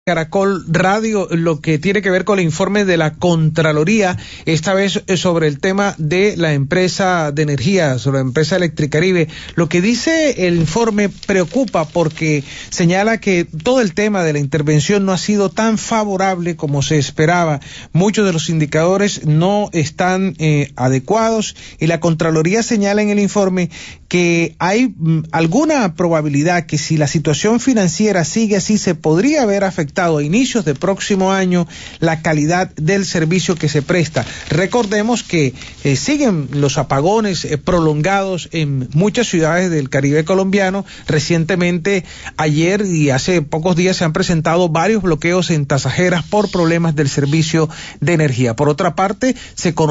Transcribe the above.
Caracol Radio, lo que tiene que ver con el informe de la Contraloría, esta vez sobre el tema de la empresa de energía, sobre la empresa Electricaribe. Lo que dice el informe preocupa porque señala que todo el tema de la intervención no ha sido tan favorable como se esperaba. Muchos de los indicadores no están adecuados y la Contraloría señala en el informe que hay alguna probabilidad que si la situación financiera sigue así, se podría haber afectado a inicios del próximo año la calidad del servicio que se presta. Recordemos que siguen los apagones prolongados en muchas ciudades del Caribe colombiano. Recientemente, ayer y hace pocos días, se han presentado varios bloqueos en Tasajeras por problemas del servicio de energía. Por otra parte, se conoció